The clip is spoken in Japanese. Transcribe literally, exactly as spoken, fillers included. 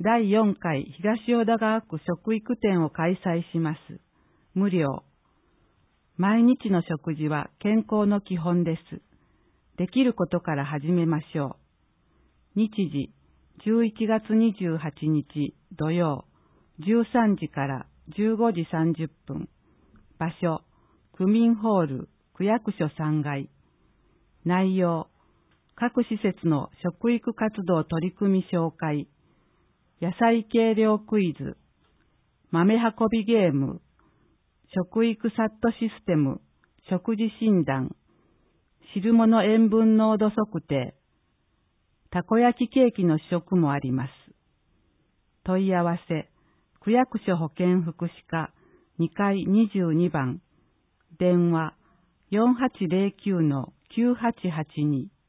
だいよんかい東淀川区食育展を開催します。無料。毎日の食事は健康の基本です。できることから始めましょう。日時、じゅういちがつにじゅうはちにち土曜、じゅうさんじからじゅうごじさんじゅっぷん。場所、区民ホール、区役所さんがい。内容、各施設の食育活動取り組み紹介、野菜計量クイズ、豆運びゲーム、食育サットシステム、食事診断、汁物塩分濃度測定、たこ焼きケーキの試食もあります。問い合わせ、区役所保健福祉課にかいにじゅうにばん、電話 よんはちゼロきゅうのきゅうはちはちに。